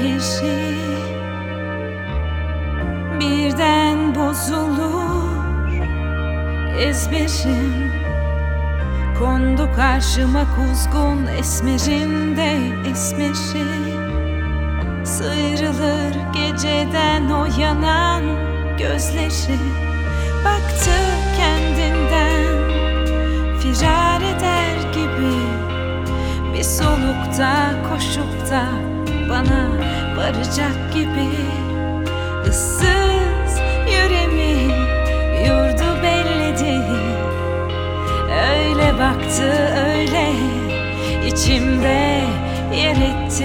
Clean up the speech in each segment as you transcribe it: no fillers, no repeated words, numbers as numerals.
semheri birden bozulur ezberim. Kondu karşıma kuzgun esmerinde esmeri. Sıyrılır geceden o yanan gözleri. Baktı kendinden firar eder gibi, bir solukta koşup da bana varacak gibi. Issız yüreğimi yurdu belledi. Öyle baktı öyle içimde yer etti.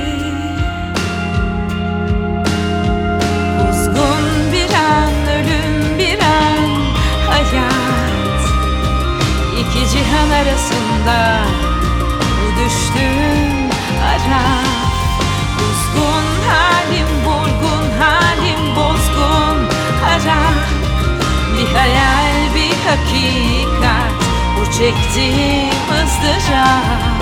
Kuzgun bir an, ölüm bir an, hayat iki cihan arasında bu düştüğüm ara. Kuzgun halim, vurgun halim, bozgun ara. Bir hayal, bir hakikat, bu çektiğim ızdırap.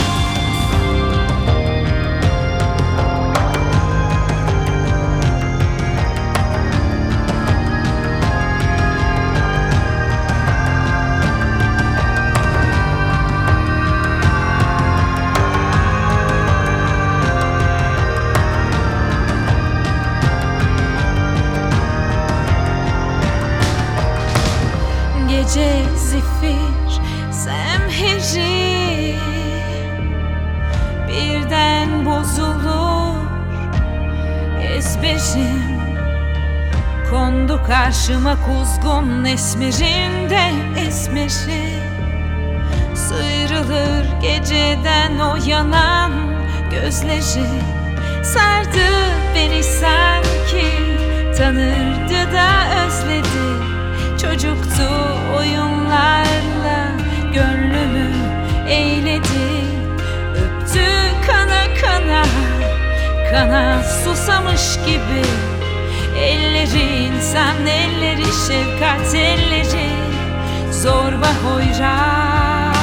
Gece zifir semheri birden bozulur ezberim. Kondu karşıma kuzgun esmerinde esmeri. Sıyrılır geceden o yanan gözleri. Sardı beni sanki tanırdı da özledi. Çocuktu oyunlarla gönlümü eyledi. Öptü kana kana, kana susamış gibi. Elleri insan elleri, şefkat elleri, zorba hoyrat.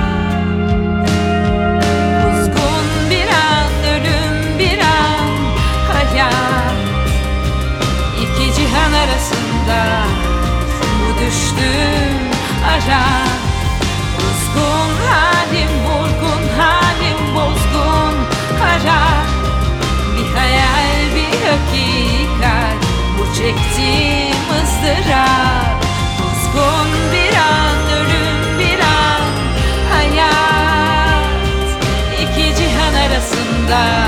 Kuzgun bir an, ölüm bir an, hayat iki cihan arasında düştüm ara. Kuzgun halim, vurgun halim, bozgun ara. Bir hayal, bir hakikat, bu çektiğim ızdırap. Kuzgun bir an, ölüm bir an, hayat iki cihan arasında